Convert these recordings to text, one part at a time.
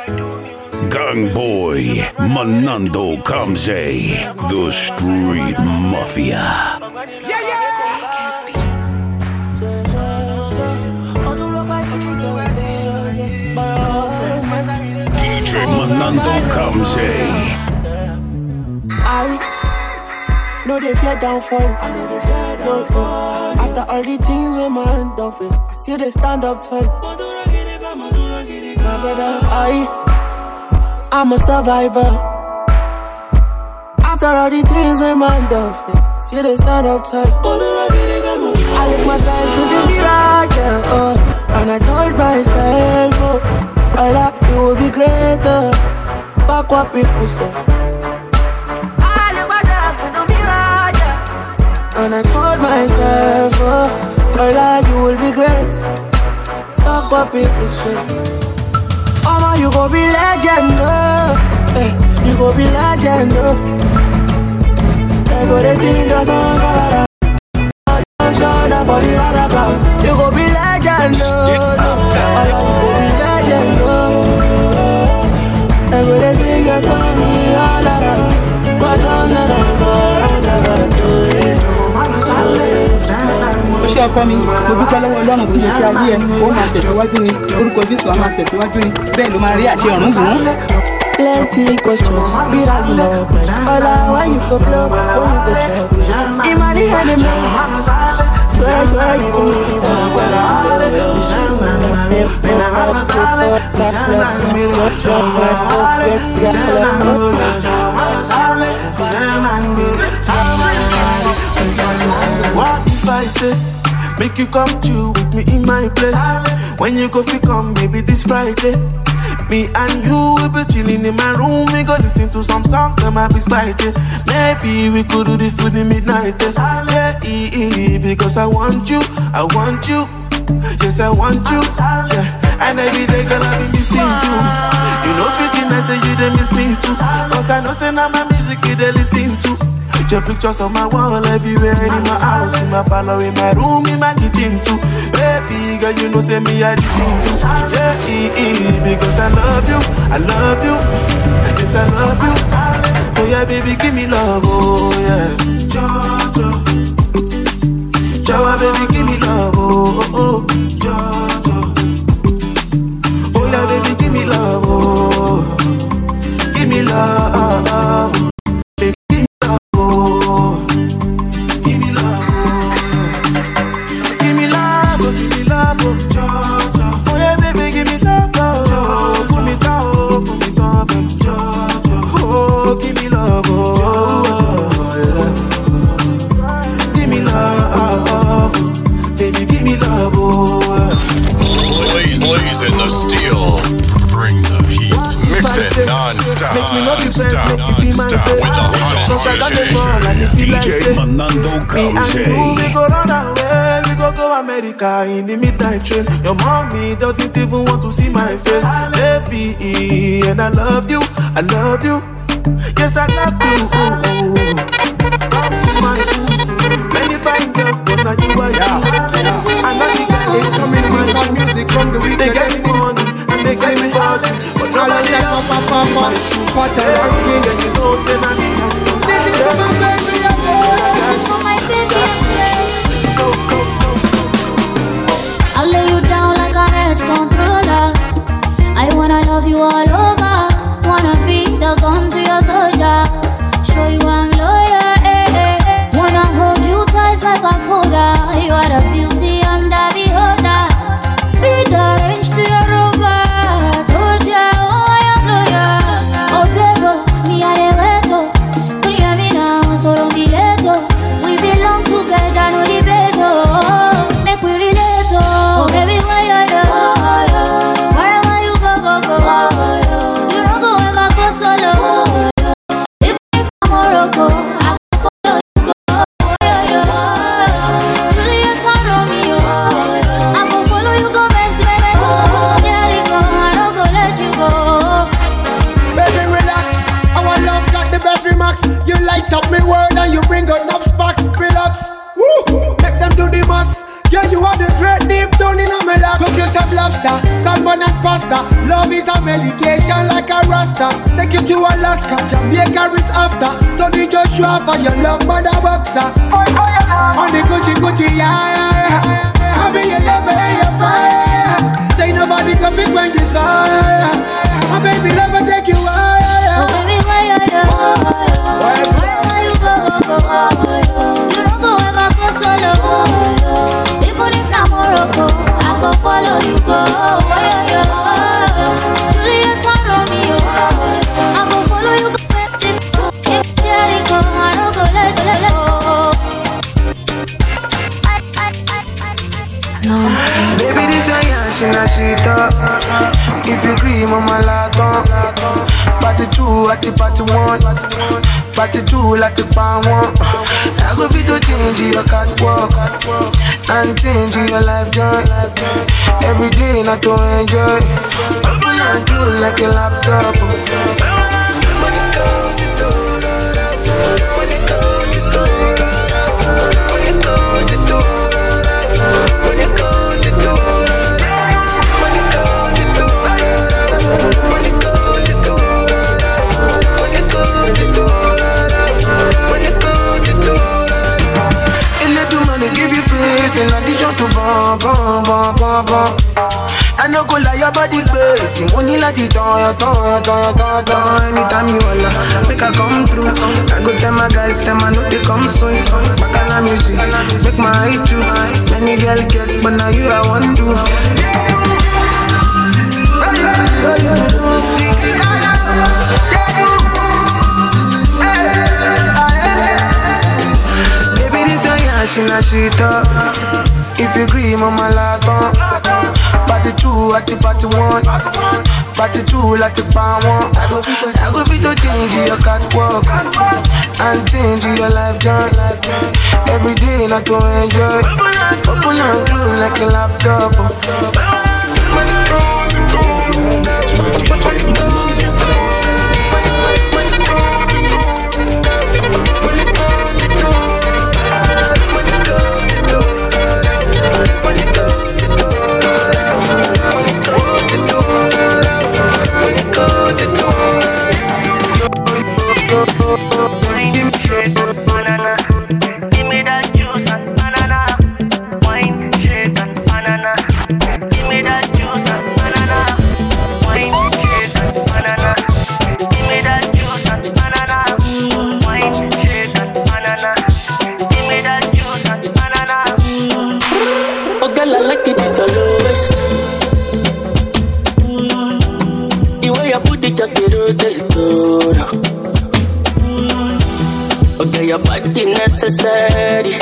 Gang Boy, Manando Kamze, the Street Mafia. DJ Manando Kamze. I know they fear downfall. After all the things we man don't face, I see they stand up tall. My brother, I'm a survivor. After all the things we man don't face, I see they stand up tall. I lift myself to the mirror, yeah, and I told myself, Allah, you will be greater. Fuck what people say. And I told myself, Allah, you will be great. Fuck what people say. Mama, you gon' be legend, you gon' be legend, I go to sing the song, for the other. You gon' be legend, Allah, you gon' be legend, I go to sing the song, but ṣé ọkọ mi mo dúpẹ́ lọ́wọ́ Ọlọ́run fún ìṣẹ́ ayé ẹ ó máa tẹ̀síwájú ni orúkọ Jésù á máa tẹ̀síwájú ni bẹ́ẹ̀ ló máa rí àṣẹ ọ̀run gùn. Plenty questions, be as love. All I want you to blow, only the shop. In my enemy, swear you go. What if I say, make you come chill with me in my place? When you go fi come, maybe this Friday. Me and you will be chilling in my room. We go listen to some songs that might be spicy. Maybe we could do this to the midnight test. Yeah, because I want you, yes I want you. Yeah, and every day gonna be missing you. You know 15 I say you they miss me too. Cause I know say now my music you they listen to. Your pictures on my wall everywhere, in my house, in my parlor, in my room, in my kitchen too. Baby girl, you know say me I deceive you. Yeah, because I love you, yes I love you. Oh yeah, baby, give me love, oh yeah. Jawa, baby, give me love, oh Jawa. Oh yeah, baby, give me love, oh. Give me love. In the steel, bring the heat. Mix it non-stop with the hottest DJ Manando Kamze. We go run away, we go America in the midnight train. Your mommy doesn't even want to see my face, baby. And I love you. Yes, I love you. Come to my room. Many fine girls, but now you are you. I know the guys it's coming with my music from the weekend. They get me money and they get me body, but nobody else but the working. This is for my baby. This is for my baby. I'll lay you down like an edge controller. I wanna love you all over. Wanna be the gun to your soldier. Show you I'm loyal. Wanna hold you tight like a folder. You are the beauty, I'm the beholder. Be the range to your rover. Told ya, oh I am loyal. Oh baby, me and the weto. Clear me now, so don't be late. We belong together, no debate. Make we relate. Oh baby, why you? Wherever you go. You don't go ever go solo. If I'm Morocco, I go follow you go. Juliet and Romeo, I go follow you go, Messi, baby. There you go, I don't go let you go. Baby, relax. Our love got the best remarks. You light up me world and you bring out enough sparks. Relax. Woo. Make them do the most. Yeah, you are the great deep down in my lap. Cook yourself lobster. salmon and pasta. Love is a medication like a rasta. Take you to Alaska, Jamaica is after. Tony Joshua for your love mother boxer. On the Gucci, yeah. I be your lover and your fire. Say nobody can fit when this fire. My baby lover take you higher. Oh baby, why you go? You don't go ever go solo. Even if not Morocco, I go follow you go. Juliet and Romeo, I go follow you go. Jericho, I don't go let go. Baby, this a yanshina shita. If you agree, mama laton. Party 2 at the party 1. Party 2 like the pan 1. I go fit to change your catwalk and change your life joy. Every day not to enjoy. Open and close like a laptop. Money goes to do. Money goes to do. Money goes to do. Money goes to do. Money goes to do. Money goes to do. Money goes to do. Money goes to do. A little money give you face and addition to bum. I no go lie your body crazy. Money like it on. Anytime you holla, make I come through. I go tell my guys, them I know they come soon. Back on me see, make my eye too. Many girl get, but now you I want to. Baby, this a yanshina shita. If you agree, mama laton. Party 2 at the party 1. Party 2 like the pan 1. I go fit to change your catwalk and change your life joy. Every day not to enjoy. Open and close like a laptop. Money goes to go. Money goes to go. Your body necessary.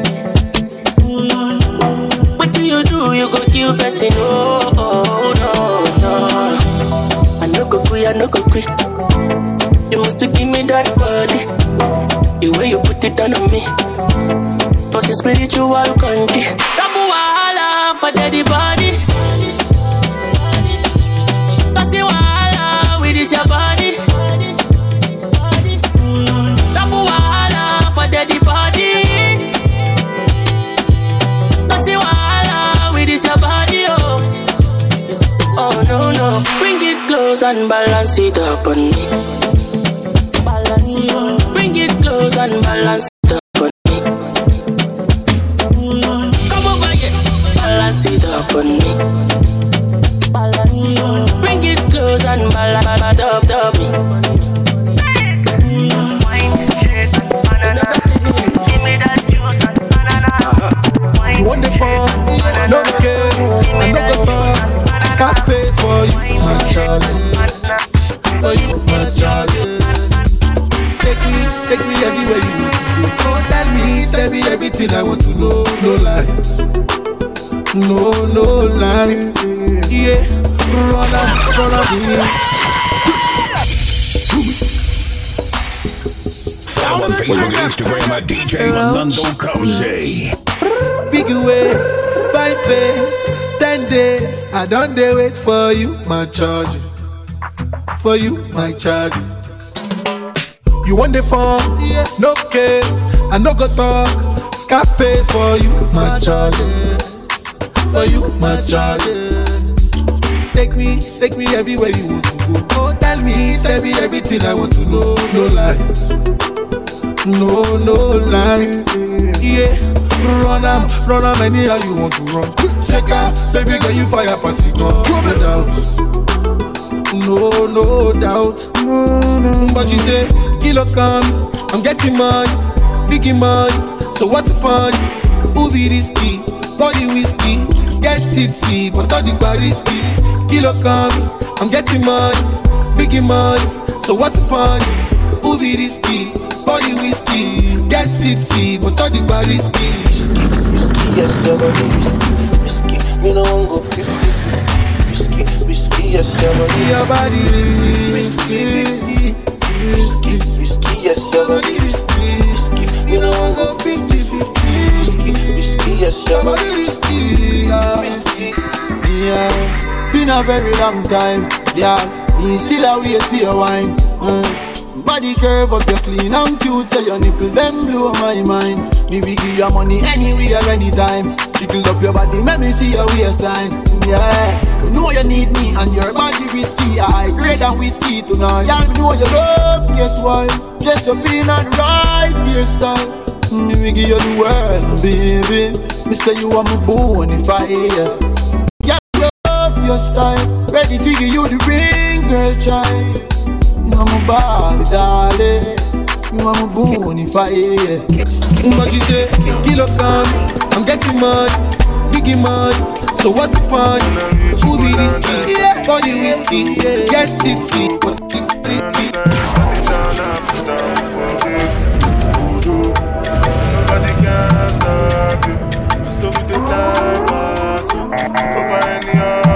What do? You go kill person. Oh, no. I no go quit. You must give me that body. The way you put it on me. Cause it's spiritual country. Double wahala for daddy body. Cause you wahala with this your body. Daddy body, cause you wahala with this your body, oh no. Bring it close and balance it up on me. Balance it up. Bring it close and balance it up on me. Come over here, balance it up on me. Balance it up. Bring it close and balance it up me. You want the fun, no case, I no go talk. Scarface for you, my charges. For you, my charges. Take me everywhere you want to go. Don't tell me everything I want to know. No lies, no lie. Yeah, run up me. Follow on Facebook and Instagram at DJ Manando Kamze. Big ways, 5 days, 10 days. I don't dare wait for you, my charge. For you, my charge. You want the phone? Yeah. No case, I no go talk. Scarface for you, my charge. For you, my charge. Take me everywhere you want to go. Oh, tell me everything I want to know. No lies, no lies. Yeah, run am anyhow you want to run. Shake up, baby girl, you fire pass it on. No doubt. But you say, kilo come, I'm getting money, biggie money. So what's the fun? Movie risky, body whiskey, get tipsy, but all the bar risky. Kilo come, I'm getting money, biggie money. So what's the fun? Movie risky, body whiskey, get tipsy, but all the bar risky. Risky, yes, your body risky. Me no one go 50. Risky, yes, your body risky, yes, your body risky. Me no one go 50. Risky, yes, your body risky. Yeah, been a very long time. Yeah, me still a wait for your wine. Body curve up, you clean and cute, so your nipple them blow my mind. Me we give you money anywhere, anytime. Jiggle up your body, make me see your waistline. Yeah, you know you need me and your body risky. I grade than whiskey tonight. Yeah, you know you love, guess why? Dress up in and right hairstyle. Me we give you the world, baby. Me say you are my bonfire. Yeah, love your style. Ready to give you the ring, girl, child. You are my Barbie, darling. You are my bonfire. But you say, kilo come, I'm getting money, biggie money. So what's the fun? Movie risky, body whiskey, get tipsy. Nobody can stop you. So we dey fly past you. Over any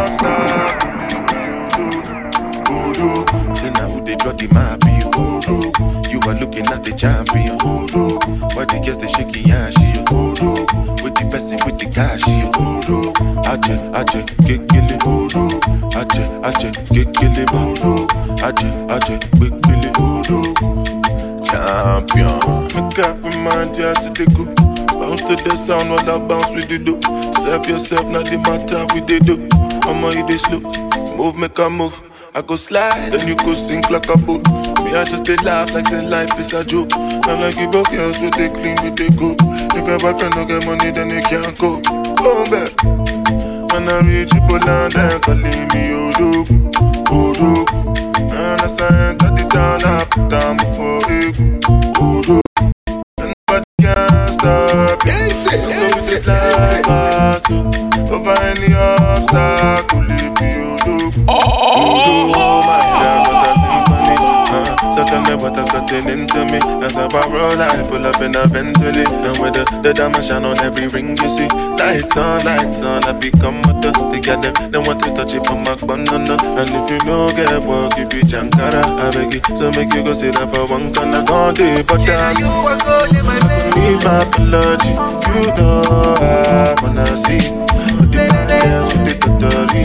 obstacle. Say now who they draw the map you. You are looking at the champion. Why the girls they shaking ass you? With the person with the cash you. Aje, kekele. Aje, kekele. Aje, kekele. Champion. Make up your mind, yes, it go. Bounce to the sound while I bounce with the do. Serve yourself, not the matter with the do. I'ma eat this slow. Move, make a move. I go slide, and you go sink like a boat. Me, I just they laugh like say life is a joke. I'm like you broke girls with they clean, with they go. If your boyfriend don't get money, then they can't go. Go back. When I reach Poland, they're calling me Odogu. And as I enter the town, I put down before Odogu. And nobody can stop you. So we say fly past you. Over any obstacle, leave me Odogu. Oh my God, what a symphony. Certainly what has gotten into me. As I roll, I pull up in a Bentley. And with the diamond shine on every ring you see. Lights on, I become a duck. They get them want to touch it from my banana. And if you know get work, you be Jankara. I beg you, so make you go sit down for one corner. Gone deep, but down. You are good in my bed. Need my blood, you know I wanna see. With the fires, with the totally.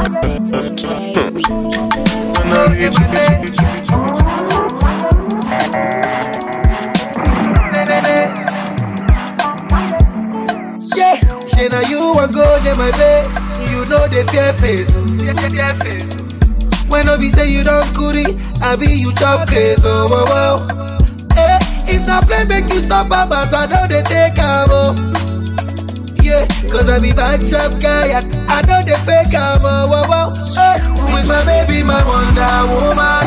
When I reach you, yeah, say now you are good in my bed. You know the fear face. When I be say you don't goody, I be you chop crazy. Oh, wow. Hey, if not play, make you stop, babas. I know they take a yeah, cause I be bad chap guy and I know they fake I'm wow. Hey, who is my baby, my Wonder Woman?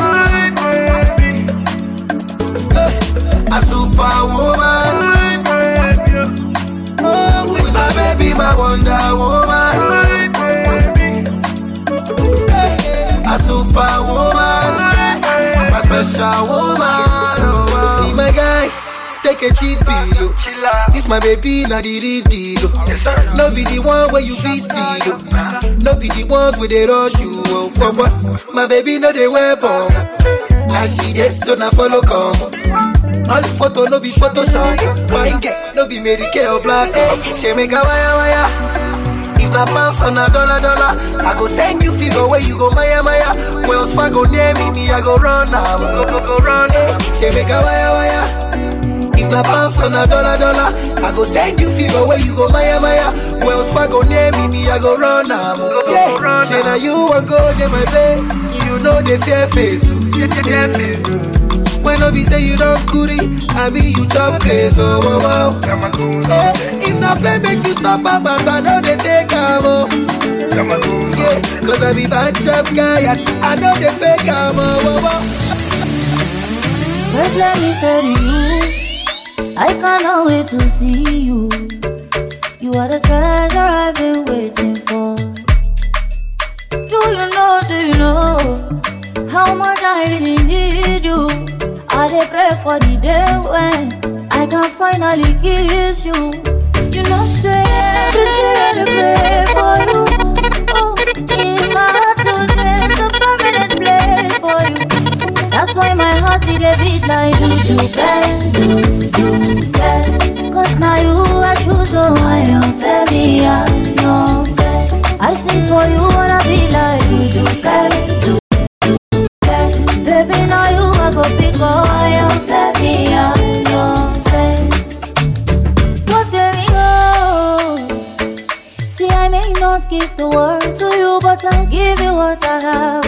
A superwoman. Oh, who is my baby, my Wonder Woman? A superwoman, my special woman. See my guy, take a cheap pillow. This my baby, not the real deal. No be the one where you feel steal. No be the ones where they rush you. My baby, no they wear bomb. As she gets so now follow come. All the photo no be Photoshop. Fine get no be Mary Kay or black. Hey, she make a wire. If na pounds on a dollar, I go send you figure where you go Maya. Wells Fargo near me, I go run now. Go run. Hey, she make a wire. If na pounds on a dollar, I go send you figure where you go Maya. Wells Fargo near me, I go run am. Yeah, say now you want go there my babe. You know the fair face. When I be say you don't goody, I be you chop crazy. Oh wow. If na play make you stop up, I know they take am. Yeah, cause I be bad chap guy, I know they fake am. Wow. First let me say to you, I cannot wait to see you. You are the treasure I've been waiting for. Do you know how much I really need you? I dey pray for the day when I can finally kiss you. You know say every day I dey pray for you. Oh, in my heart today's a permanent place for you. That's why my heart it a beat like do. Cause now you I choose, so I am fair, me I am fair. I sing for you wanna be like do. Baby now you I go big, oh I am fair, me I am fair. What there we go. See I may not give the world to you, but I'll give you what I have.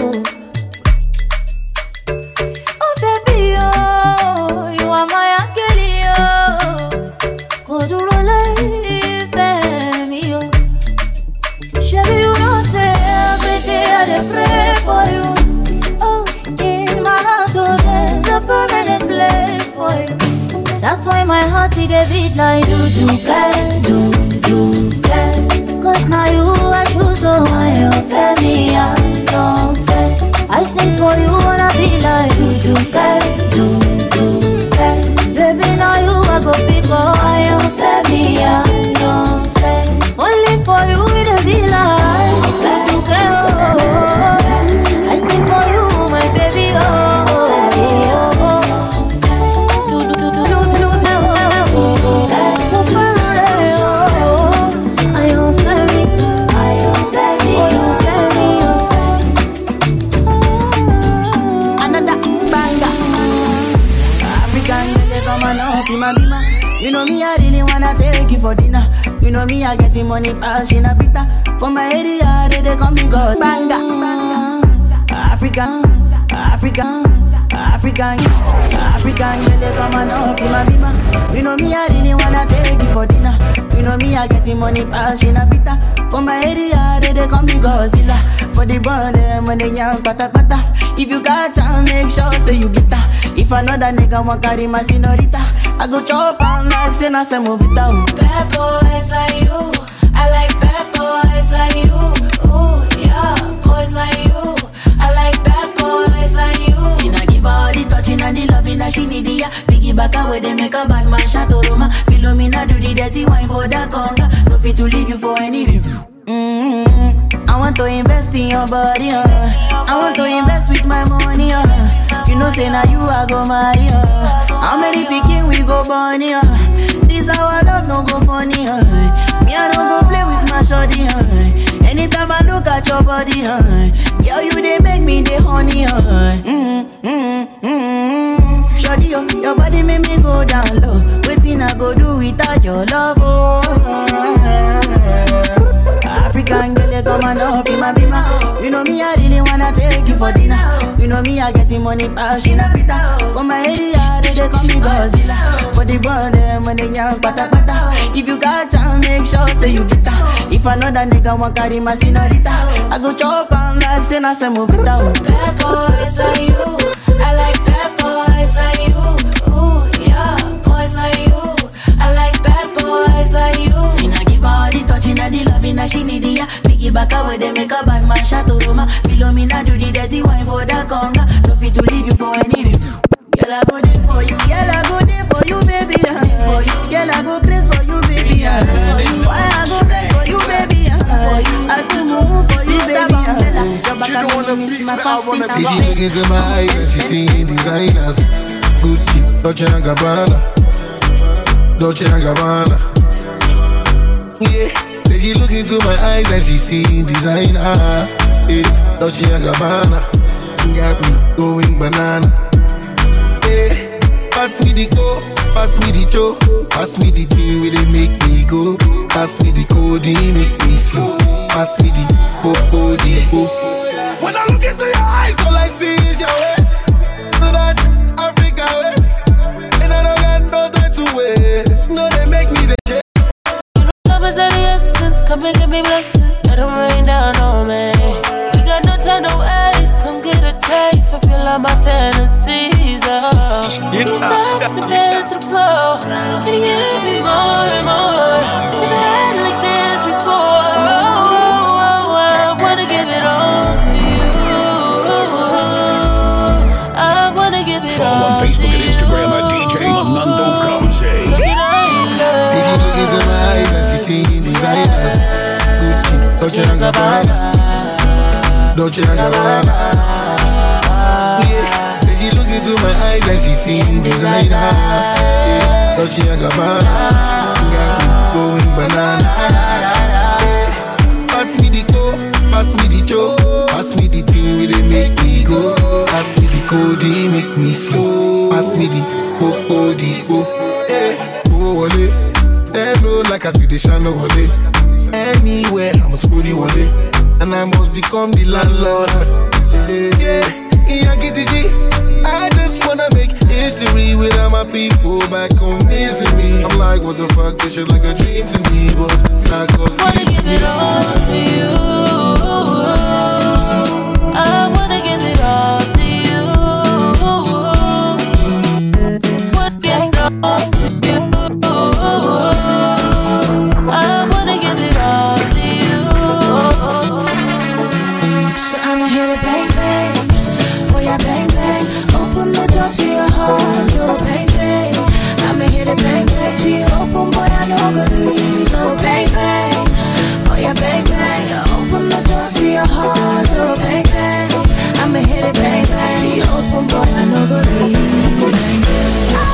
Oh baby, oh, you are my angel, oh. Koduro life, me, oh. Shabby, you don't say every day I dey pray for you. Oh, in my heart, oh, there's a permanent place for you. That's why my heart it a beat like do. Cause now you I choose, oh, I am fair, me, I am fair. I sing for you, wanna be like do. Baby, now you I go big, oh, I am fair, me, I am fair. Only for you it a be like do. I sing for you, my baby, oh. You know me, I really wanna take you for dinner. You know me, I getting money, passion a bitter. For my area, they call me God Banga. African, yeah, they come and up in my bima. You know me, I really wanna take you for dinner. You know me, I getting money, passion a bitter. For my area, they call me Godzilla. For the burn them when they young pata. If you catch and make sure say you bitter. If another nigga want carry my senorita, I go chop on like say na say move it down. Bad boys like you, I like bad boys like you. Ooh yeah, boys like you, I like bad boys like you. Finna give her all the touching and the loving that she need, yeah. Piggy back away they make a bad man shato Roma. Philomena do the dirty wine for the conga. No fit to leave you for any reason. I want to invest in your body, I want to invest with my money, You know say now you I go marry, How many picking we go born, This our love no go funny, Me I don't go play with my shorty, Anytime I look at your body, Girl you they make me the honey, Shorty, your body make me go down low. Waiting I go do without your love, African girl, you come and up in my bima. You know me, I really wanna take you for dinner. You know me, I getting money, passion a bitter. For my area, they call me Godzilla. For the burn them when they young pata. If you catch and make sure say you bitter. If another nigga want carry my senorita, I go chop and like say na say move it down. Bad boys like you, I like bad boys like you. Ooh yeah, boys like you, I like bad boys like you. Finna give her all the touching and the loving that she need, yeah. Picky back away they make a bad man shato Roma. Philomena do the dirty wine for the conga. No fit to leave you for any reason. Girl I go there for you, girl I go there for you, baby. For you, girl I go crazy for you, baby. Why I go crazy for you, baby? I do move for you, baby. She don't wanna beat me, I wanna be. She look into my eyes and she seeing designers. Gucci, Dolce & Gabbana, yeah. Say she look into my eyes and she seeing designer. Yeah, Dolce & Gabbana got me going banana. Yeah, Pass me the go, pass me the joe, pass me the thing where they make me go. Pass me the code, make me slow. Pass me the oh. When I look into your eyes, all I see is your waist. So that Africa waist, and I don't got no time to wait. No, they make me the change. You know, love is of the essence. Come and give me blessings. Let them rain down on me. We got no time to waste. Come get a taste. Fulfill all my fantasies. You start from the bed to the floor. Can you give me more and more? Never had it like this before. I wanna give it all to you. I wanna give it Follow all on Facebook and Instagram at DJ Malando Kamze. See, she look into my eyes and she seeing designers. Gucci, Dolce & Gabbana, Dolce & Gabbana. Yeah. Say she look into my eyes and she seeing designer. Yeah. Dolce & Gabbana, got me going banana. Yeah. Pass me the go, pass me the joe, pass me the thing where they make me go. Pass me the code, make me slow. Pass me the oh. Yeah. Oh, wale. Them know like I speak the shano wale. Anywhere I must go the wale, and I must become the landlord. Yeah. I just wanna make history with all my people back home missing me. I'm like, what the fuck, this shit like a dream to me, but I wanna give it all to you. I wanna give it all to you. Wanna give it all to you. I wanna give it all to you. So I'ma hit it bang bang. Oh yeah, bang bang. Open the door to your heart, oh bang bang. I'ma hit it bang bang. To you open, boy, I know gonna leave. Oh bang bang. Oh yeah, bang bang. Open the door to your heart, oh bang bang. I'ma hit it bang bang. To you open, boy, I know gonna leave. Bang bang.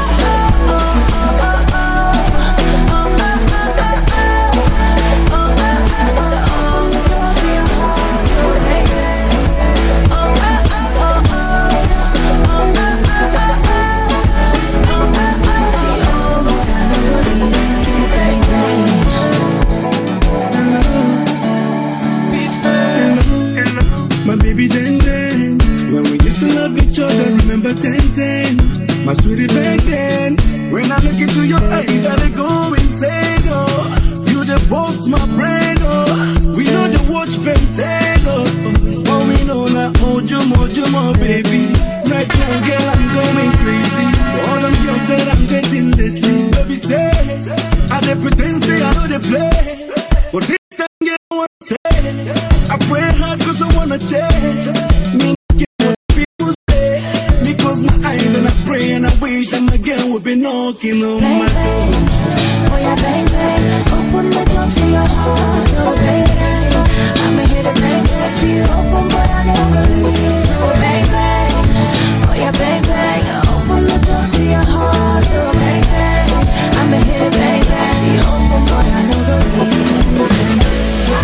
Remember 10-10, my sweetie back then. When I look into your eyes, I go insane, oh. You the boss, my brain, oh. We know the watch Ben-10, oh. Oh, we know now, more, baby. Right now, girl, I'm going crazy. All them girls that I'm getting lately. Baby say, I they pretend say I know they play. But this time, girl, I wanna stay. I pray hard cause I wanna take me. My eyes and I pray and I wish that my girl would be knocking on bang, my door. Oh yeah, bang bang. Open the door to your heart, oh bang bang. I'ma hit it bang bang. To you open, but I know gonna leave. Oh bang bang. Oh yeah, bang bang. Open the door to your heart, oh bang bang. I'ma hit it bang bang. To you open, but I know gonna leave. Bang bang.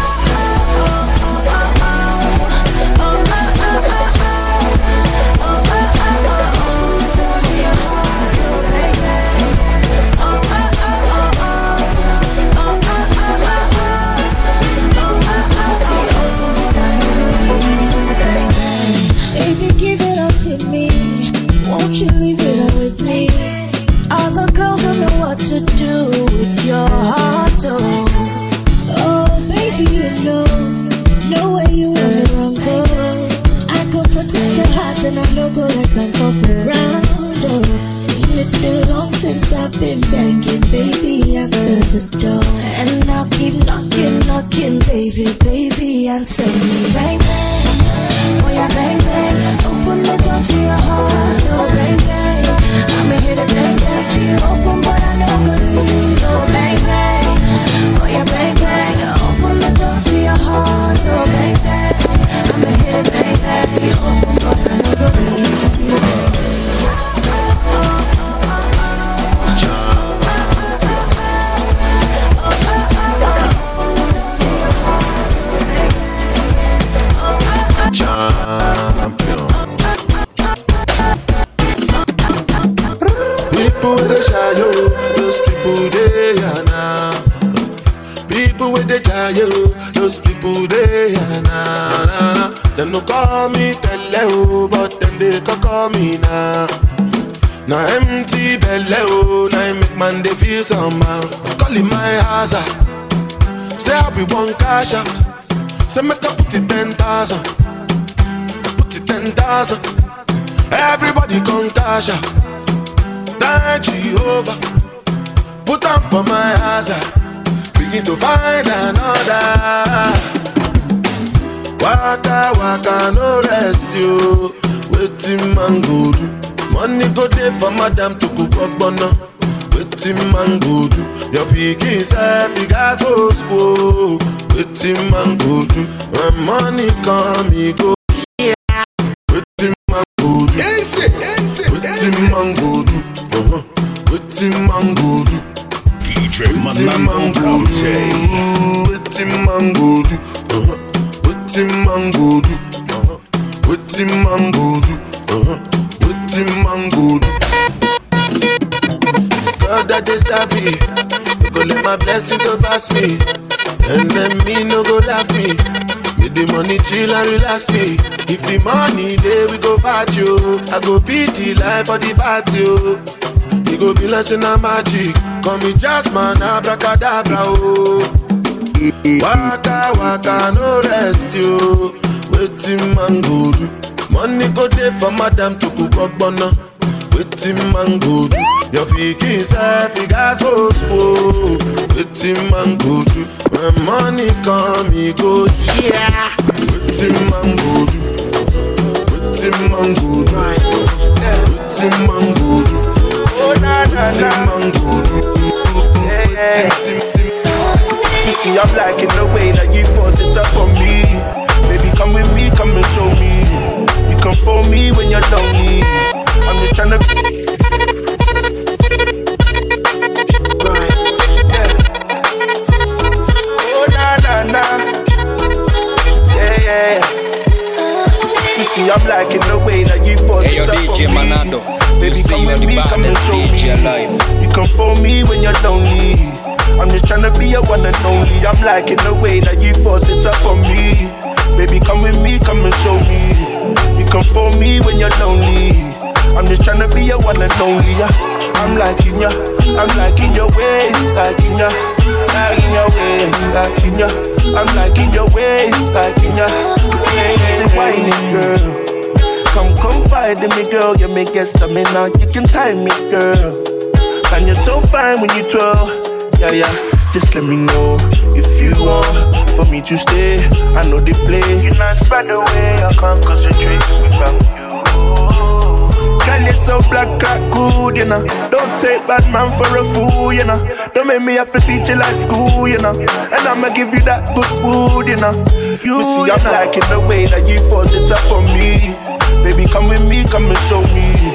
Won't you leave it all with me? Other girls don't know what to do with your heart, oh. Oh, baby, you know where you want me wrong, go. I go protect your heart and I know go let them fall for ground, oh. It's been long since I've been banging, baby, answer the door. And I'll keep knocking, baby, answer me. Bang, bang, oh yeah, bang, bang. Open the door to your heart, oh bang, bang. I'ma hit it bang, bang. To you open, but I know gonna leave, oh bang, bang. Oh yeah, bang, bang. Open the door to your heart, oh bang, bang. I'ma hit it bang, bang. To you open, but I know gonna leave. People with the shy, yo, those people they are now. People with the shy, yo, those people they are now. They no call me Tele, but then they can call me now. Now empty belly, oh, now make man they feel somehow. Calling my house, say I be one cash out. Say make I put it 10,000, put it 10,000. Everybody come cash out. Thank Jehovah, put up for my house. Begin to find another. Waka waka no rest you. Waiting man go do. Money go there for madam to cook up bono. Waiting man go do. Your pikin self you guys go school. Waiting man go do. When money come he go. Waiting man go do. Waiting man go do. Waiting man go do. DJ Manando say. Waiting man go do. Waiting man go do. Waiting man go do. Waiting man go do. God that is savvy. Go let my blessing to pass me. And then me no go laugh me. With the money chill and relax me. If the money there we go party you. I go beat the life for the party you. You go be like a magic. Call me Jasmine abracadabra oh. Waka waka no rest you. Waiting man go do. Money go there for madam to cook up bono. Waiting man go do. Your pikin self you guys go school. Waiting man go do. When money come he go yeah. Waiting man go do. Waiting man go do. Waiting man go do. Oh na na na. Waiting man go do. You see, I'm liking the way that you force it up on me. Baby, come with me, come and show me. You come for me when you're lonely. I'm just tryna yeah. Oh, na, na, na. Yeah. You see, I'm liking the way that you force it up DJ on Manando. me. Baby, come with me, come and show me. You come for me when you're lonely. I'm just tryna be your one and only. I'm liking the way that you force it up on me. Baby, come with me, come and show me. You come for me when you're lonely. I'm just tryna be your one and only. I'm liking ya, I'm liking your ways, liking ya, liking your ways, liking ya. I'm liking your ways, liking ya. Say whining girl, come confide in me girl. You make your stamina, you can time me girl. And you're so fine when you twirl. Yeah, just let me know if you want for me to stay. I know they play. You're nice by the way, I can't concentrate without you. Girl, you're so black and good, you know. Don't take bad man for a fool, you know. Don't make me have to teach you like school, you know. And I'ma give you that good wood, you know. You see, I'm liking the way that you force it up on me. Baby, come with me, come and show me.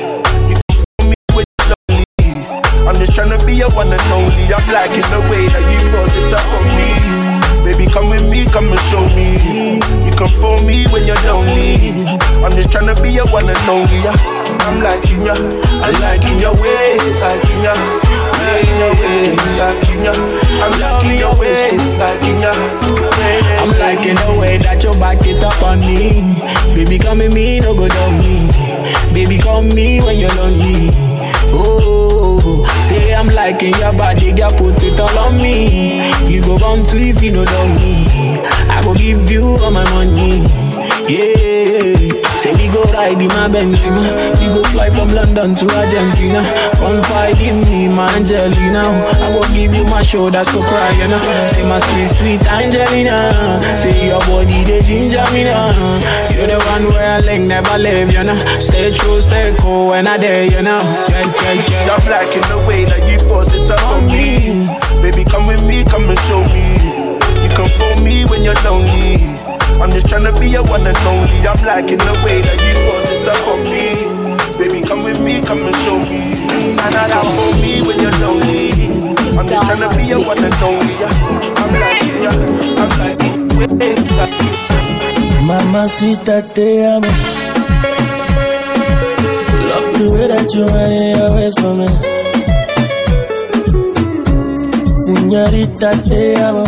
I'm just tryna be your one and only. I'm liking the way that you force it up on me. Baby, come with me, come and show me. You come for me when you're lonely. I'm just tryna be your one and only. I'm liking ya, I'm liking your ways, liking ya, liking your ways, liking ya. I'm liking your ways, liking ya. I'm liking the way that you back it up on me. Baby, come with me, no go down me. Baby, come me when you're lonely. Oh, say I'm liking your body, girl, put it all on me. You go bound to if you know down me. I go give you all my money. Yeah, say we go ride in my Benzema. We go fly from London to Argentina. Confide in me, my Angelina. I will give you my shoulders to cry, you know. Say my sweet, sweet Angelina. Say your body, they ginger me now. Say the one where I like never leave, you know. Stay true, stay cool when I dare, you know. Yeah. I'm liking the way that you force it up on me. Baby, come with me, come and show me. You come for me when you're lonely. I'm just tryna be your one and only. I'm liking the way that you force it up on me. Baby, come with me, come and show me. Come for me when you're lonely. I'm just tryna be your one and only. I'm liking ya, I'm liking ways. Mamacita, te amo. Love the way that you run your ways for me. Señorita, te amo.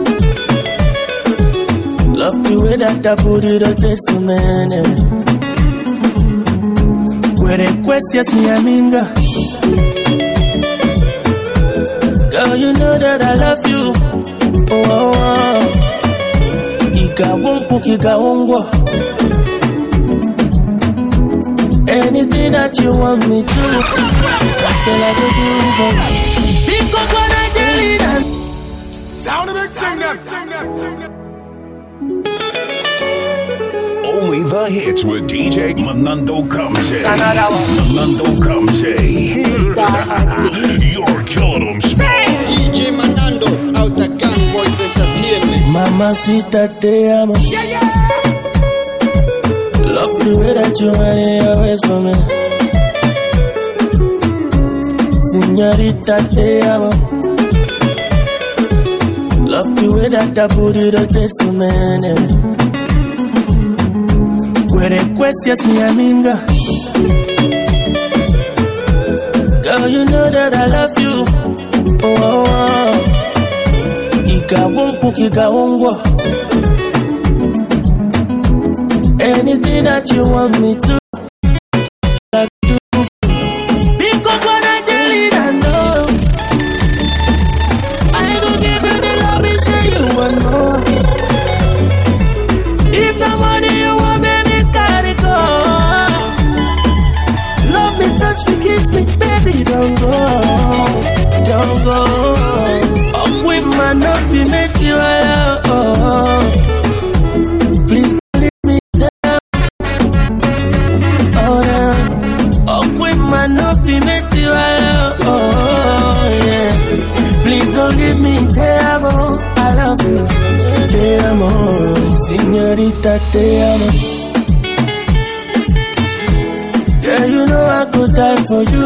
Love the way that I put it rotates to me. Where request mi amiga. Girl, you know that I love you. Oh, Iga wongo. Anything that you want me to, tell I go do for you. Think of what I did. Sound of it, sing that. Only the hits with DJ Manando Kamse. Manando Kamse. You're killing them small. DJ Manando, out of Gang Boys Entertainment. Mamacita, te amo. Love the way that you money always for me. Señorita, te amo. Love the way that I put it rotates to me. Where request mi amiga. Girl, you know that I love you. Oh, Iga wongo. Anything that you want me to, I do. Because when I tell it, I know I will give you the love and say you want more. If the money you want, baby, carry go. Love me, touch me, kiss me, baby, don't go. Up with my not be make you alone. Please. Please don't leave me, te amo, I love you, te amo, señorita, te amo. Yeah, you know I could die for you.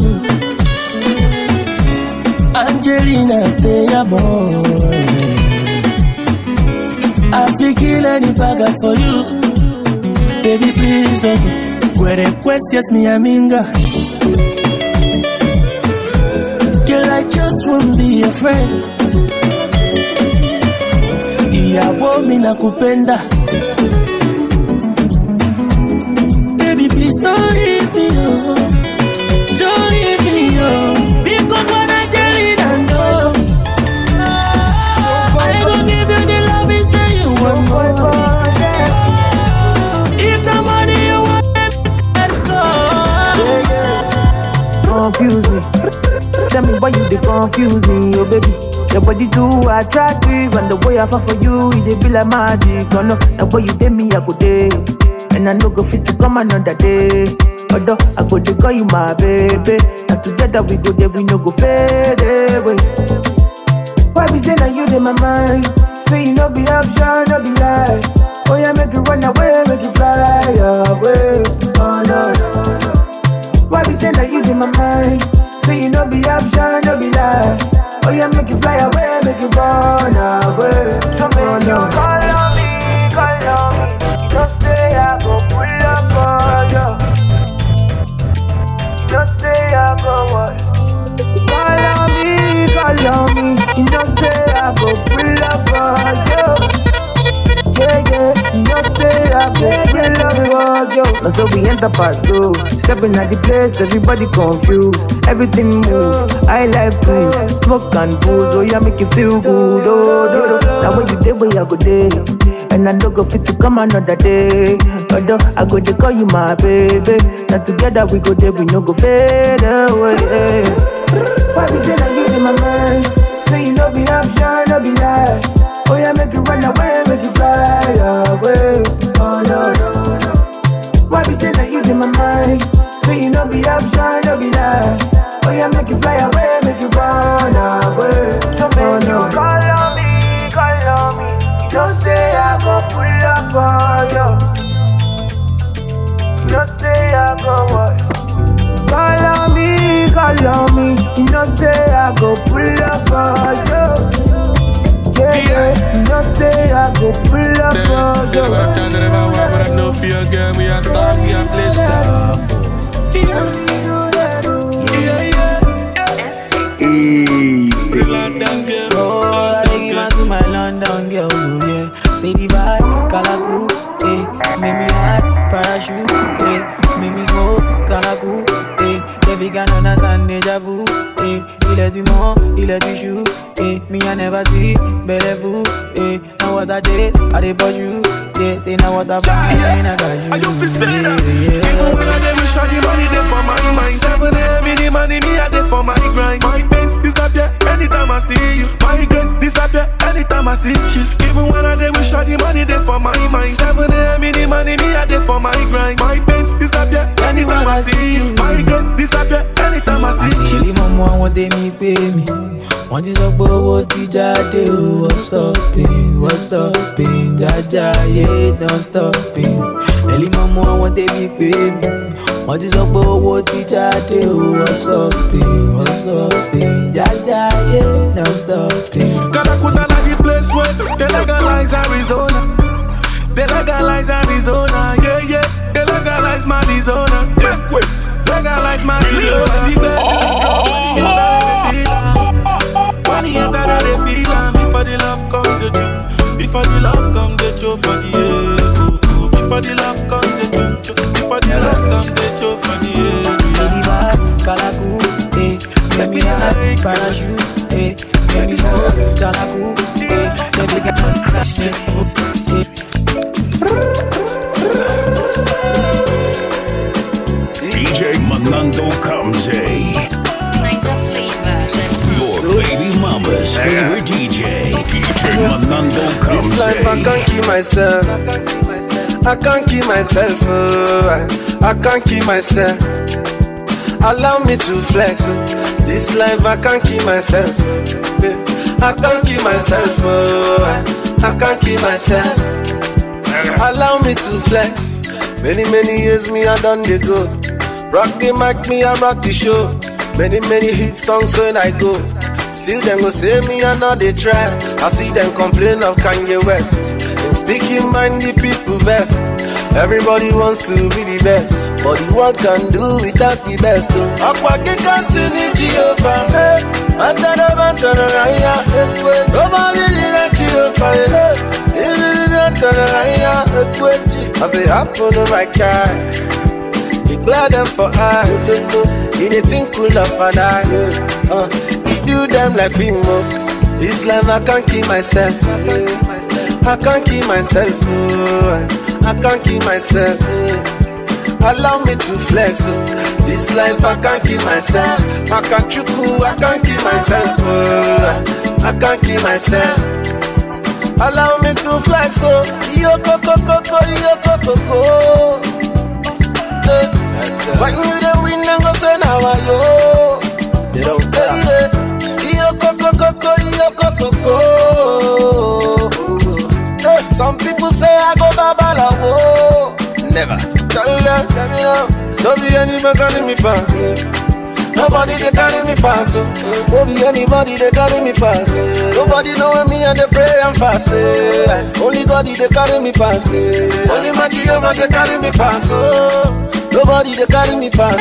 Angelina, te amo. I feel kill any bagger for you. Baby, please don't go. Where request mi amiga. Girl, I just won't be your friend. Iyawo mi nakupenda. Baby, please don't leave me, oh. Don't leave me, oh. Because when I tell it, I know I will give you the love and say you want more. If the money you want, let's go. Confuse me. Tell me why you they confuse me, oh baby. Your body too attractive, and the way I fall for you, it dey be like magic. Oh no, the way you take me, I go day, and I no go fit to come another day. Although I go dey call you my baby, and together we go there, we no go fade away. Why be say that you in my mind? Say you no be option, no be lie. Oh yeah, make you run away, make you fly away. Oh no. Why be say that you in my mind? Say you no be option, no be lie. Oh yeah, make you fly away, make you run away. So make you call on me. Just say I go pull up for you. Just say I go what? Call on me. You know say I go pull up for you. Yeah, you know say I go pull up for you. Now so we enter part 2. Stepping at the place, everybody confused. Everything move, I like cool. Smoke and booze, oh yeah, make you feel good. Oh. Now when you day, where I go day, and I don't go fit to come another day. Although I go to call you my baby. Now together we go there, we no go fade away. Why we say that you in my mind? Say you no be option, no be lie. Oh yeah, make you run away, make you fly away. Oh no. Why we say that you in my mind? Say you no be option, no be lie. Oh yeah, make you fly away, make you run away. So make you call on me. You don't say I go pull up for you. You don't say I go what? Call on me. You don't say I go pull up for you. Yeah. You don't say I go pull up for you. But I know for your girl, we are start, we are play stop. Easy. parachute, make me smoke, canakou, Baby can understand deja vu, il est du monde, il est du chou, me I never see, belle vous, now what I chase, I dey push you, say now what I find, I got you. I you feel say that? Even when I dey wish I the money dey for my mind. 7 a.m. in the money, me I dey for my grind. My pains disappear anytime I see you. My regret disappear anytime I see kiss. Even when I dey wish I the money dey for my mind. 7 a.m. in the money, me I dey for my grind. My pains disappear anytime I see you. My regret disappear anytime I see kiss. Maman, want they me pay me. Want this up, what did I do? What's stopping? Jaja, yeah, don't stopping. Ellie mama, want they me pay me. Want this up, what did I do? What's stopping? Jaja, yeah, don't stopping. Calacuta like the place where they legalize Arizona. They legalize Arizona, yeah. They legalize Arizona, yeah. Legalize Arizona. Money enter that they feel and before the love come the joke. Before the love come the joke for the ego. Before the love come the joke. Before the love come the joke for the ego. Lady bad, calakou, let me like parachute, let me smoke, calakou, let me get on crash, DJ Manando Kamze. Your baby mama's favorite DJ. DJ Manando Kamze. This life I can't keep myself. I can't keep myself. I can't keep myself. Allow me to flex. This life I can't keep myself. I can't keep myself. I can't keep myself. Allow me to flex. Many years me I done the go. Rock the mic, me I rock the show. Many hit songs when I go. Still them go say me I know they try. I see them complain of Kanye West. And speaking mind the people best. Everybody wants to be the best, but the world can do without the best. Akwake can sing it Jehovah. Nobody did Jehovah. I say apple of my car. Declare them for I. In a tinkle of an eye. He do them like Fimo. This life I can't keep myself. I can't keep myself. I can't keep myself. Allow me to flex. This life I can't keep myself. I can't keep myself. I can't keep myself. Allow me to flex. Yo coco. When you the win and go say now yo. They don't care. Yo coco. Some people say I go babalawo. Never. Tell them, let me know. Don't be any man carry me pass. Nobody they carry me pass. Don't be anybody they carry me pass. Nobody know me and they pray and fast. Only God they carry me pass. Only my Jehovah they carry me pass. Nobody they carry me pass.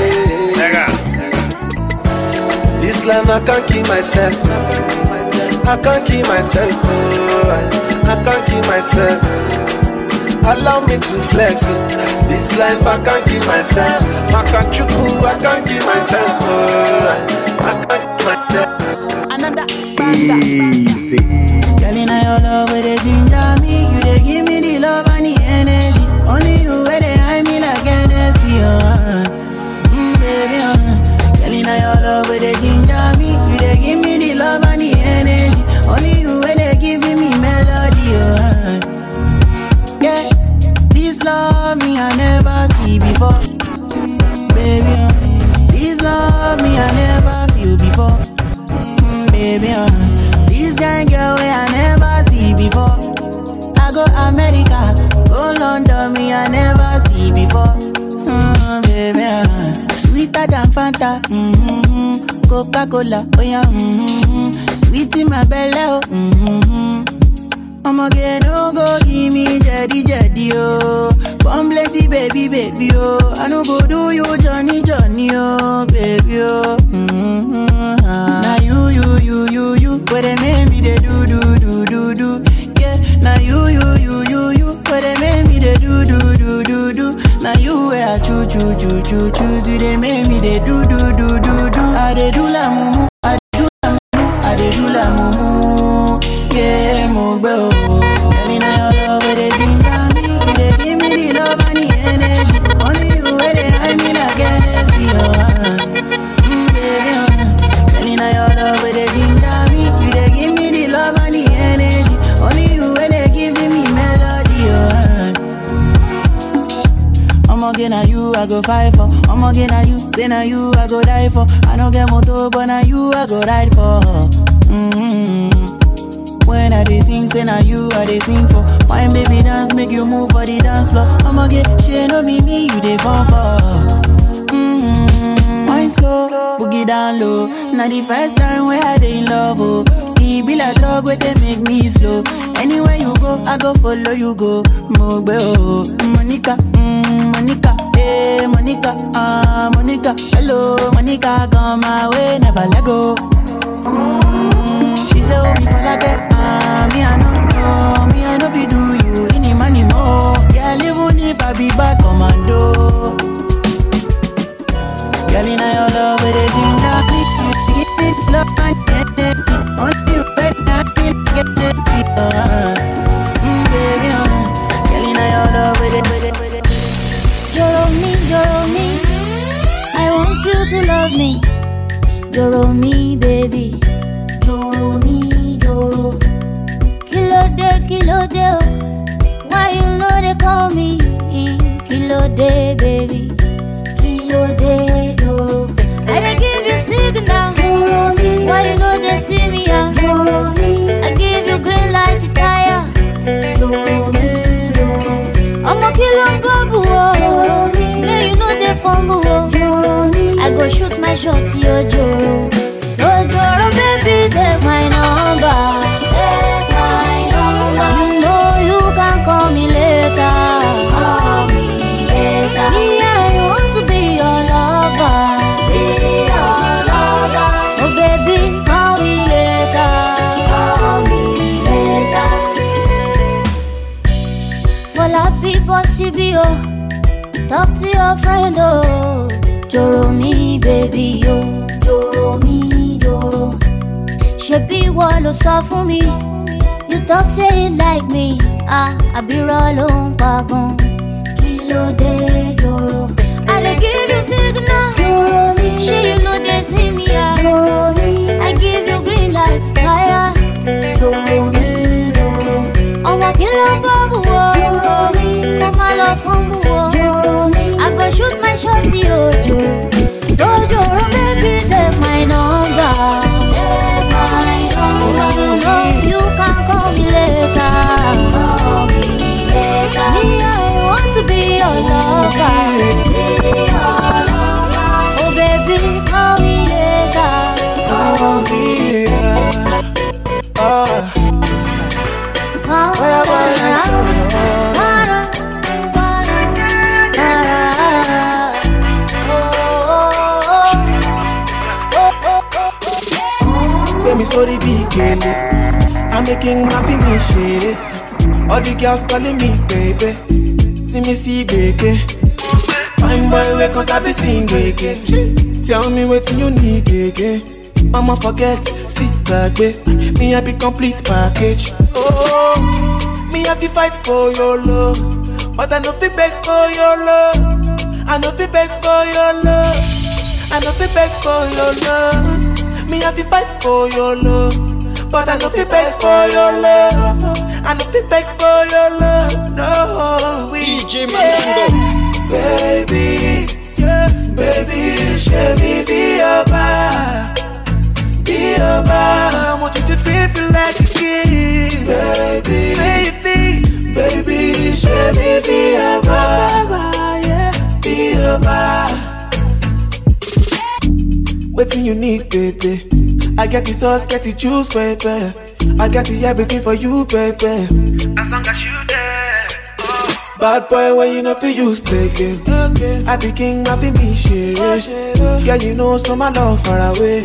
This life I can't keep myself. I can't keep myself. I can't keep myself. Allow me to flex. This life I can't keep myself. I can't keep myself. I can't keep myself. Another easy. Girl, in your love where they ginger me, you they give me the love and the energy. Only you where they hide me like Hennessy, baby, Girl, in your love where they ginger me, you they give me the love and the energy. Only you where they giving me melody, yeah. This love me I never see before, baby. This love me I never feel before, baby. This kind girl way I never see before. I go America, go London, me I never see before, baby. Sweeter than Fanta, Coca-Cola, oh yeah, sweet in my belly, oh, I'ma get no go give me jetty, oh. Come blessy baby, oh. I no go do you Johnny, oh, baby, oh. Now you, where they make me they do. Yeah, now you, where they make me they do. I choose you, they make me they do. I they do la mumu, I they do la mumu, yeah, mugbo. Tell me now your love, where they ginger me, they give me the love and the energy. Only you where they hide me like Hennessy, baby, Tell me now your love, where they ginger me, they give me the love and the energy. Only you where they giving me melody, I'm again at you, I go fight for. I'm again at you, say now you, I go die for. I don't get motor, but now you, I go ride for. When I dey sing, say now you, I dey sing for. Wine baby dance, make you move for the dance floor. I'm again, she know me, you dey fall for. Wine slow, boogie down low. Now the first time where I dey in love, oh. It be like drug where they make me slow. Anywhere you go, I go follow you go. Mogbe oh, Monica, Monica, hey Monica, Monica, hello Monica, come my way, never let go. She say oh before like that, me I know we do you any money more. Yeah, even if I be bad commando. Girl, in your love with the ginger, give me love and only you ready, I feel get it, baby, girl, in your love with it. Joro me, I want you to love me. Joro me, baby. Joro me, joro. Kilo de, oh. Why you know they call me? Kilo de, baby. Kilo de, joro. I dey give you signal. Why you know they see me? I give you green light to tire. Joro me, joro. I'm a kilo babu, oh. Yeah, you know they fumble, oh. I go shoot my shot, yo, Joro. So Joro, baby, take my number. Take my number. You know you can call me later. Call me later. Me, I want to be your lover. Be your lover. Oh, baby, call me later. Call me later. For la people, CBO. Talk to your friend, oh. Joro me, baby, oh. Joro me, joro. Shebi walo so for me. You talk say it like me. I be rollin' wagon. Kilo de joro. I dey give you signal. Joro me. She you know they see me, Joro me. I give you green light, fire. Joro me, joro. I'm a killer babu, oh. Come on, love fumble, oh. I go shoot my shot, yo, Joro. So Joro, baby, take my number. Take my number. You know you can call me later. Call me later. Me, I want to be your lover. Be your lover. Oh, baby, call me later. Call me later. Me sorry big girl, I'm making happy me shit. All the girls calling me baby. See me see baby. Fine boy way cause I be sing again. Tell me what you need again. I'ma forget, see that way. Me I be complete package. Oh, me I be fight for your love, but I no be beg for your love. I no be beg for your love. I no be beg for your love. Me have to fight for your love, but I no fit beg for your love. I no fit beg for your love. No, DJ Manango, baby, yeah, baby, show me be your vibe, be your vibe. I want you to treat me like a king, baby, show me be your vibe, yeah, be your vibe. Waiting you need, baby. I get the sauce, get the juice, baby. I got the everything for you, baby. As long as you there. Oh. Bad boy, when you know for use play game. Okay. I be king, I be me, shit. Yeah, you know, so my love far away.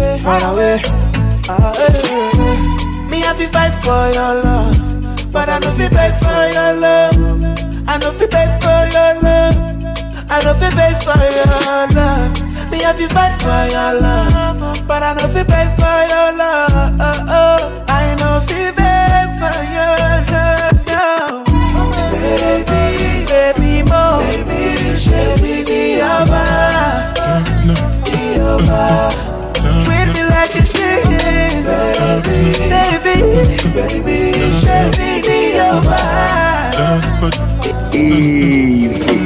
Me have to fight for your love, but I know fi beg for your love. I know fi beg for your love. I I don't feel beg for your love. Me have to fight for your love, but I don't feel beg for your love. I don't feel beg for your love now. Baby, baby, more. Baby, be your man. Be your man. Treat me like a king. Baby, be your man. Easy.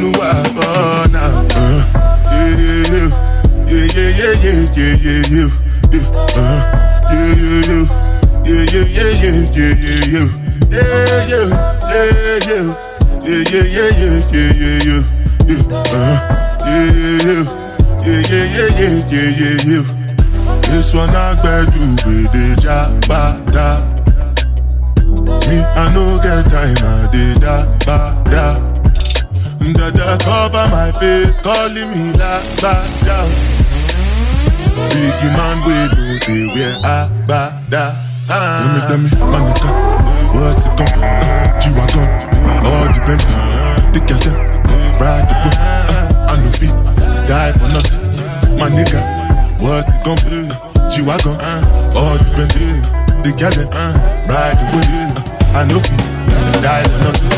This one I better do with the jabata. Me, I no get time, I did da. Dada cover my face, calling me la ba da. Biggie man, we do they wear a ba da. Tell me, manica, what's it gon' G-Wagon, all the Bentley, the Kelton, ride the boat, I no feet, die for nothing. My nigga, what's it gon' G-Wagon, all the Bentley, the Kelton, ride the boat, I no feet, die for nothing.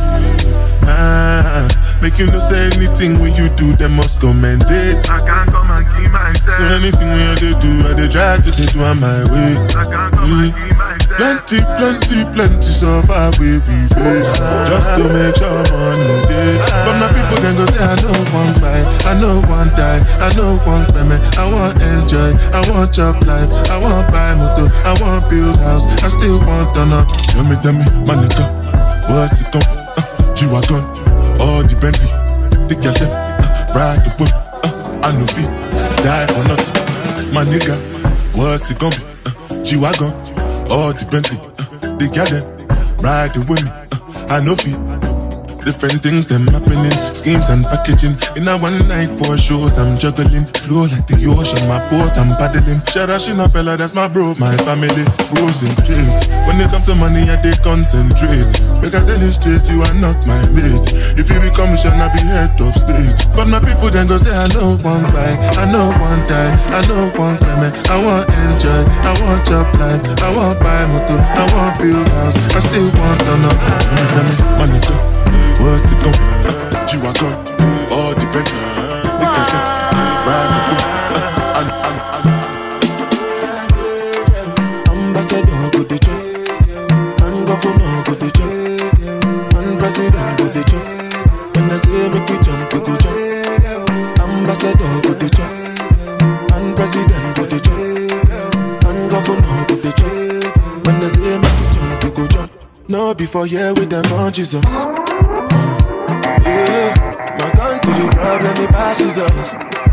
Make you no say anything when you do, they must commend it. I can't come and keep myself. So anything when you do, I they try to do on my way. I can't come and keep myself. Plenty so far we face. Just to make sure money day. But my people then go say I know one fight, I know one die, I know one payment. I want enjoy, I want job life, I want buy motor, I want build house, I still want to know. Tell me, my nigga, what's it gon' G-Wagon, all the Bentley, the Kelton, ride the whip, I no feet, die for nothing. My nigga, what's it gon' be? G-Wagon, all the Bentley, the Kelton, ride the whip, I no feet. Different things them happening, schemes and packaging. In a one night for shows I'm juggling. Flow like the ocean, my boat I'm paddling. Sharashina Bella, that's my bro, my family. Frozen dreams. When it comes to money, I they concentrate. Because I tell you straight, you are not my mate. If you become a I be head of state. But my people then go say I know one buy, I know one die, I know one payment. I want enjoy, I want job life, I want buy motor, I want build house, I still want to know. Tell me, money go. What's it gon' G-Wagon, all the Bentley, the Kelton, ride the boat, Ambassador go the job, and governor go the job, and president go the job. When I say make we jump, we go jump. Ambassador go the job, and president go the job, and governor go the job. When I say make we jump, we go jump. No before here with them on Jesus. Yeah, my country problem it passes us.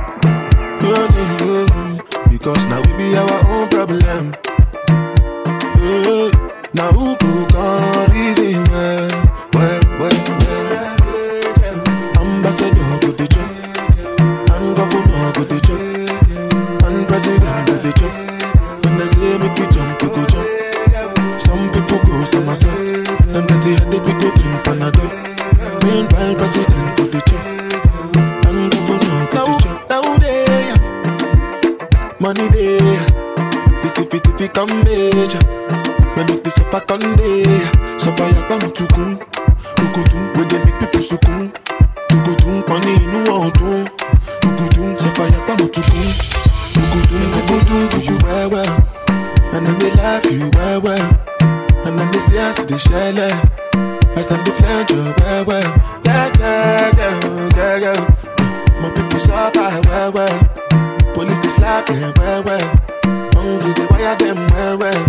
Because now we be our own problem. Yeah, now who can reason well. Ambassador go the job, and governor go the job, and president go the job. When they say make we jump, we go jump. Some people go somersault, them dirty headache we go drink Panadol. Meanwhile, president go the job, and governor go the job. Now they money there, the tiffy come major. When make the suffer come there, suffer ya bam to go, when they make people sukun, money no one do, suffer ya bam to go, do you well, and then they laugh you well, and then they say I see the shell. I stand the flange, well, yeah. My people suffer, well. Police they slap them, well. Hungry they wire them, well.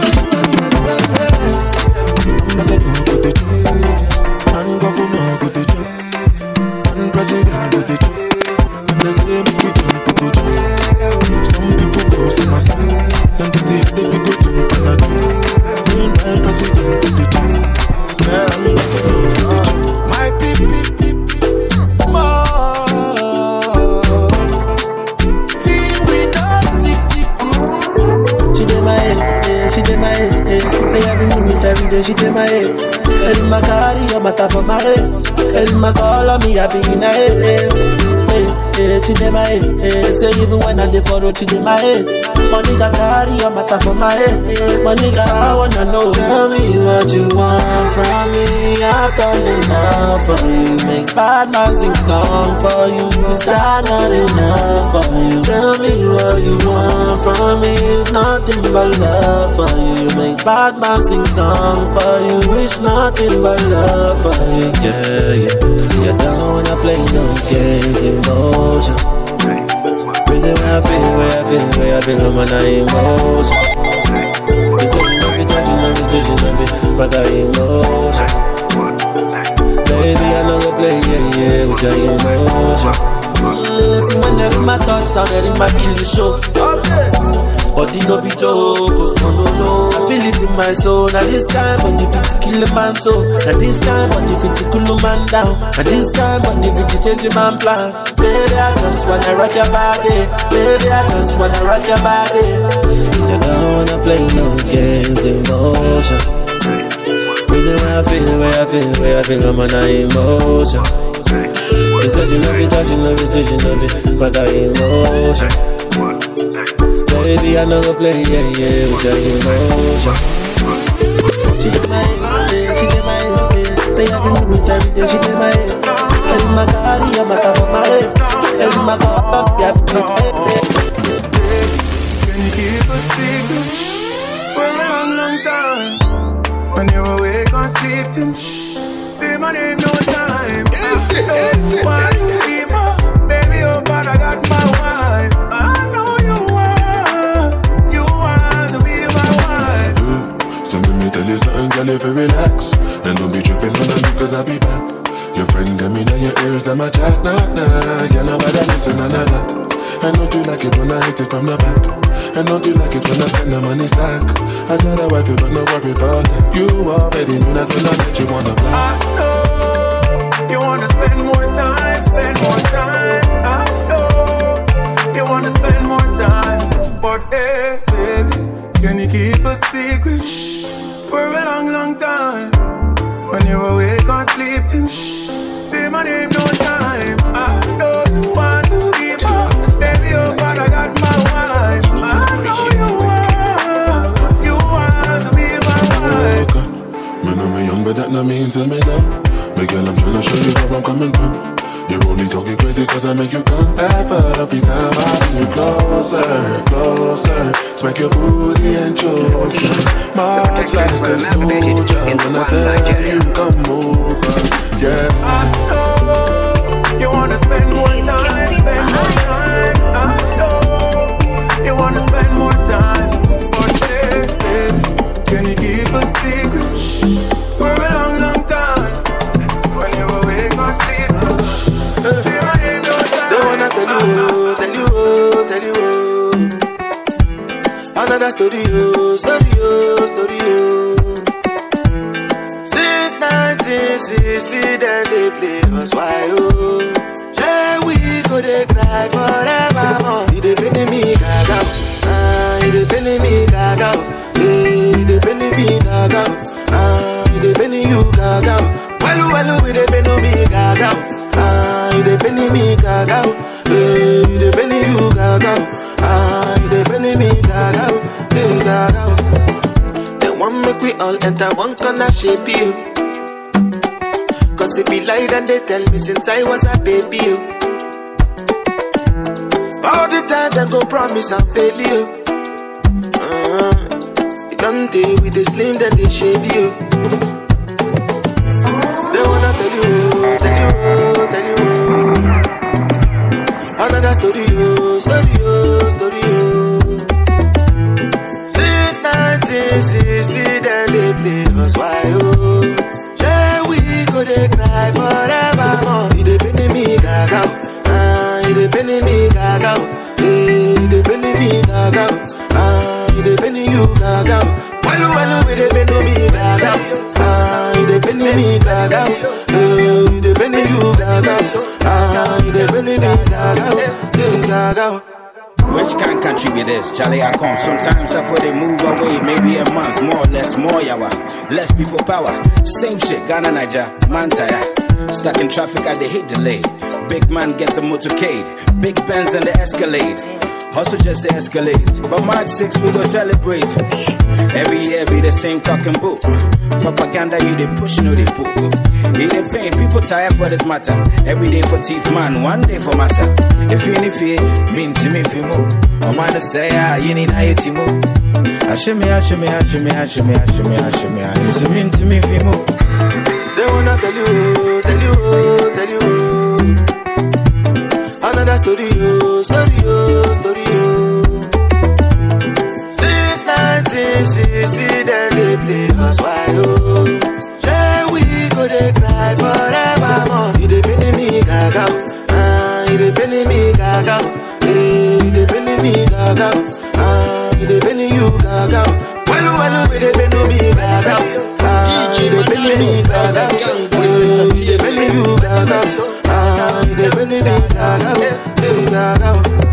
Ambassador go the job, and governor go the job, and president go the job. And they say make we jump, we go jump. Some people go see my son, then get the headache, we go jump, and I do. Meanwhile, president go the job. My people, team we know she did my head, Say every minute, every day she did my head. And in my car, I'm a top of my head. And my call on me, I be in a she did my head. Say even when I did for road, she did my head. My nigga carry your matter for my head. My nigga, I wanna know. Tell me what you want from me. I've done enough for you. Make bad man sing song for you. Is that not enough for you? Tell me what you want from me. It's nothing but love for you. Make bad man sing song for you. Wish nothing but love for you. Yeah, yeah. See you don't wanna play no games, emotion. Reason why I feel, I'm on emotion. You say you know me, judging, no misleading, no me, but I emotion. Baby, I know go play, yeah, with your emotion. See when they're in my touchdown, they're in my kill the show. But it no be joke, oh no. I feel it in my soul. Now this time when you fit to kill a man so. Now this time when you fit to cool a man down. Now this time when you fit to change a man plan. Baby, I just wanna rock your body. Baby, I just wanna rock your body. You don't wanna play no games, emotion. Reason why I feel, I'm on emotion. You said you love me, touching, love is losing, love it, but I emotion. Baby, I know go play, yeah, with your emotion. She did my head, she did my head. Say I can do it every day, she did my head. And my God, yeah, my top of my head. And my God, yeah, can you keep a secret for a long, long time? When you're awake or sleeping, say my name no time. Easy. Baby, oh, but I got my wife. I know you want. Tell you something, girl, if you relax and don't be tripping on me, cause I'll be back. Your friend got me in your ears, that my chat, nah. Girl, nobody listen, nah. I know you like it when I hit it from the back. I know you like it when I spend the money stack. I got a wife, but no worry about that. You already know that's when I let you wanna play. I know you wanna spend more time. I know you wanna spend more time. But hey, baby, can you keep a secret for a long, long time? When you're awake or sleeping, say my name no time. I don't want to keep up, baby, oh, but I got my wife. I know you want to be my wife. Me know me young, but that no mean tell me dumb. Me girl, I'm tryna show you where I'm coming from. You're only talking crazy cause I make you come every time I bring you closer. Smack your booty and choke you. March like a soldier when I tell you come over. Yeah. I know you wanna spend more time. I know you wanna spend more time. But baby, can you keep a secret for a long, long time? When you're awake or sleeping, don't wanna tell you. Another story. Since 1960, then they play us why oh. Yeah, we go they cry forever more. You depend me gaga, you depend me gaga, you depend me gaga, you depend you gaga. Well, we depend me gaga. You depend me gaga, you depend you gaga, you depend me gaga. They want make we all enter one corner shape you. Cause it be lied and they tell me since I was a baby you. All the time they go promise and fail you. You don't deal with the slim then they shade you. They wanna tell you. Another story. Since 1960, then they play us why oh. Yeah, we go they cry forever more. You depend me gaga, you depend me gaga, you depend me gaga, you depend you gaga. Well, we depend me gaga, you depend me gaga, you depend you gaga, you depend me gaga. Which kind of country be this? Charlie, I come. Sometimes I put they move away, maybe a month, more or less, more yawa. Less people power. Same shit, Ghana, Niger, Mantaya. Stuck in traffic, I they hate delay. Big man get the motorcade. Big Benz and the Escalade. Hustle just to escalate. But March 6 we go celebrate. Every year be the same talking book. Propaganda you they push, no they poop. It they pain, people tired for this matter. Every day for teeth man, one day for massa. If you mean to me if you move. I'm gonna say you need a team. It's mean to me if you move. They wanna tell you. Another story. Since 1960, then they play us why yeah, we go they cry forevermore. You dey penny me gaga, you dey penny me gaga, you dey penny me gaga, you dey penny you gaga. Well, we dey penny me gaga, you dey penny me gaga, you dey penny you gaga, you dey penny me gaga, gaga.